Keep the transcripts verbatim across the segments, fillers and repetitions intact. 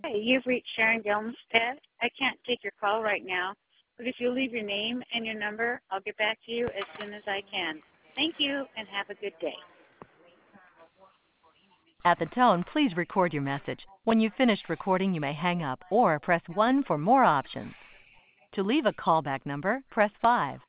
Hey, you've reached Sharon Gelmstead. I can't take your call right now, but if you leave your name and your number, I'll get back to you as soon as I can. Thank you and have a good day. At the tone, please record your message. When you've finished recording, you may hang up or press one for more options. To leave a callback number, press five.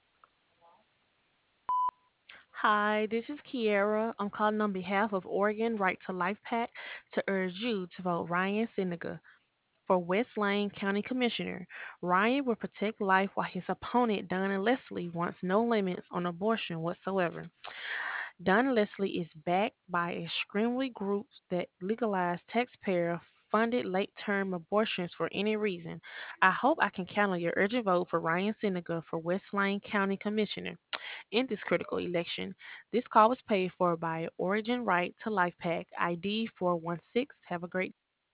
Hi, this is Kiera. I'm calling on behalf of Oregon Right to Life PAC to urge you to vote Ryan Seneca for West Lane County Commissioner. Ryan will protect life while his opponent, Donna Leslie, wants no limits on abortion whatsoever. Donna Leslie is backed by extremely groups that legalize taxpayer funded late term abortions for any reason. I hope I can count on your urgent vote for Ryan Seneca for West Lane County Commissioner in this critical election. This call was paid for by Origin Right to Life PAC I D four one six. Have a great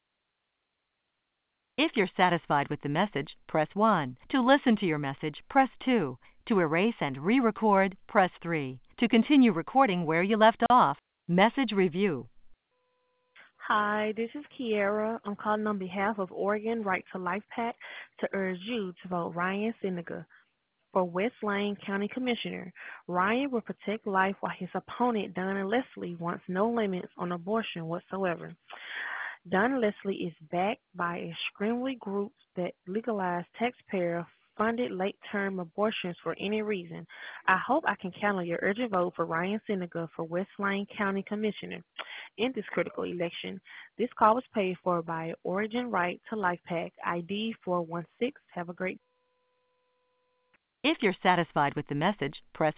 If you're satisfied with the message, press one. To listen to your message, press two. To erase and re-record, press three. To continue recording where you left off, message review. Hi, this is Kiera. I'm calling on behalf of Oregon Right to Life PAC to urge you to vote Ryan Seneca for West Lane County Commissioner. Ryan will protect life while his opponent, Donna Leslie, wants no limits on abortion whatsoever. Donna Leslie is backed by extremely groups that legalize taxpayer funded late term abortions for any reason. I hope I can count on your urgent vote for Ryan Seneca for West Lane County Commissioner in this critical election. This call was paid for by Origin Right to Life PAC I D four one six. Have a great If you're satisfied with the message, press